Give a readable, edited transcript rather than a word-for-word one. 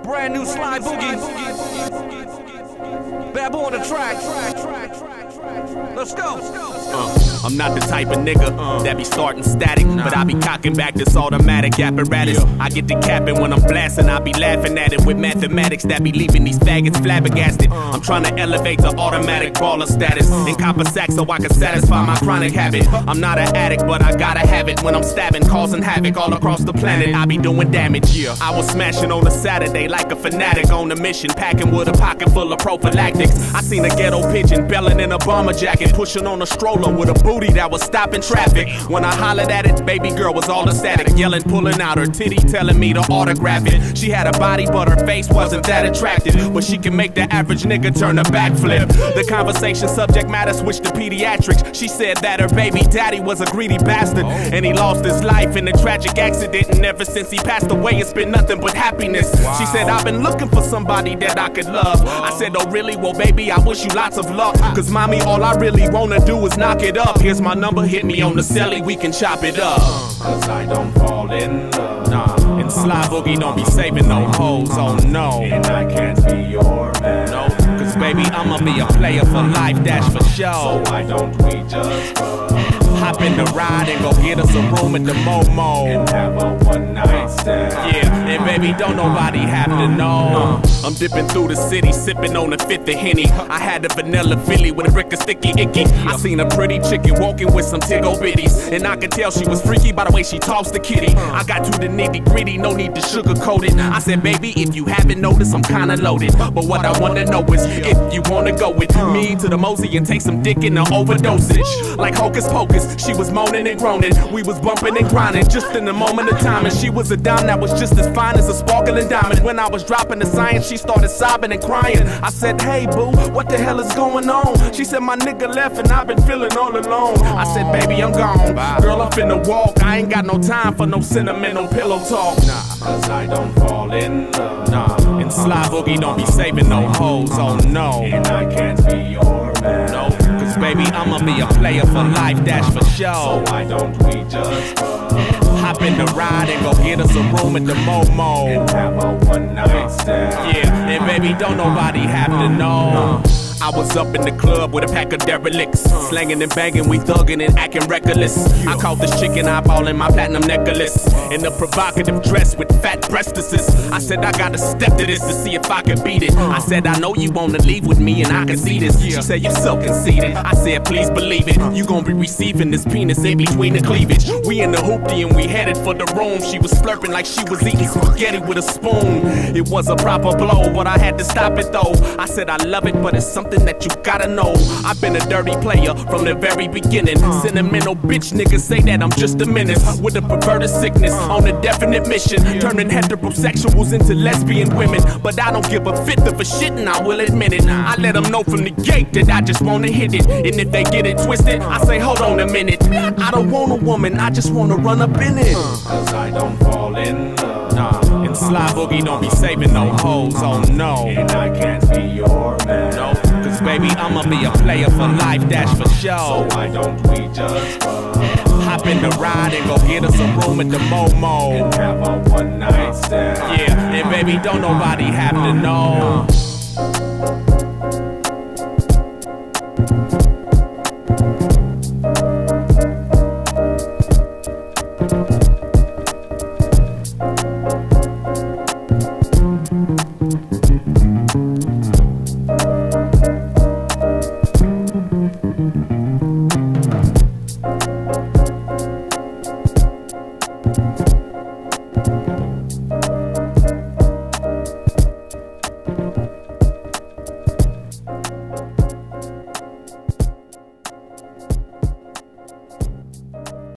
Brand new Sly Boogie. Babu on the track. Let's go. I'm not the type of nigga that be starting static, but I be cocking back this automatic apparatus. I get to capping when I'm blasting, I be laughing at it with mathematics that be leaving these faggots flabbergasted. I'm trying to elevate to automatic baller status and cop a sack so I can satisfy my chronic habit. I'm not an addict, but I gotta have it when I'm stabbing, causing havoc all across the planet. I be doing damage. I was smashing on a Saturday like a fanatic on a mission, packing with a pocket full of prophylactics. I seen a ghetto pigeon belling in a bomber jacket, pushing on a stroller with a booty that was stopping traffic. When I hollered at it, baby girl was all ecstatic, yelling, pulling out her titty, telling me to autograph it. She had a body, but her face wasn't that attractive, but she can make the average nigga turn a backflip. The conversation subject matter switched to pediatrics. She said that her baby daddy was a greedy bastard, and he lost his life in a tragic accident, and ever since he passed away, it's been nothing but happiness. She said, I've been looking for somebody that I could love. I said, oh really? Well baby, I wish you lots of luck, cause mommy, all I really wanna do is knock it up. Here's my number, hit me on the celly, we can chop it up. Cause I don't fall in love. And Sly Boogie don't be saving no hoes, oh no. And I can't be your man. No, cause baby, I'ma be a player for life, that's for sure. So why don't we just hop in the ride and go get us a room at the Momo and have a one night stand? Yeah, and baby, don't nobody have to know. I'm dipping through the city, sipping on a fifth of Henny. I had a vanilla Philly with a brick of sticky icky. I seen a pretty chicken walking with some tiggle bitties, and I could tell she was freaky by the way she tossed the kitty. I got to the nitty gritty, no need to sugarcoat it. I said, baby, if you haven't noticed, I'm kinda loaded, but what I wanna know is if you wanna go with me to the Mosey and take some dick in the overdosage. Like Hocus Pocus, she was moaning and groaning, we was bumping and grinding just in the moment of time, and she was a dime that was just as fine as a sparkling diamond. When I was dropping the science, she started sobbing and crying. I said, hey boo, what the hell is going on? She said, my nigga left and I've been feeling all alone. I said, baby, I'm gone. Girl, I'm finna walk. I ain't got no time for no sentimental pillow talk. Cause I don't fall in love. And Sly Boogie don't be saving no hoes, oh no. And I can't be your man. No, cause baby, I'ma be a player for life, that's for sure. So why don't we just hop in the ride and go get us a room at the Momo and have a one night stand? Yeah, and baby, don't nobody have to know. I was up in the club with a pack of derelicts, slanging and banging, we thugging and acting reckless. I caught this chicken eyeballing my platinum necklace in a provocative dress with fat breastises. I said I gotta step to this to see if I can beat it. I said I know you wanna leave with me and I can see this. She said you're so conceited. I said please believe it, you gon' be receiving this penis in between the cleavage. We in the hoopty and we headed for the room. She was slurping like she was eating spaghetti with a spoon. It was a proper blow, but I had to stop it though. I said I love it, but it's something that you gotta know. I've been a dirty player from the very beginning. Sentimental bitch niggas say that I'm just a menace with a perverted sickness on a definite mission, turning heterosexuals into lesbian women. But I don't give a fifth of a shit and I will admit it. I let them know from the gate that I just wanna hit it, and if they get it twisted, I say hold on a minute. I don't want a woman, I just wanna run up in it. Cause I don't fall in love. And Sly Boogie don't be saving no hoes, oh no. And I can't be your man. No, cause baby, I'ma be a player for life, that's for sure. So why don't we just hop in the ride and go get us a room at the Momo and have a one night stand? Yeah, and baby, don't nobody have to know.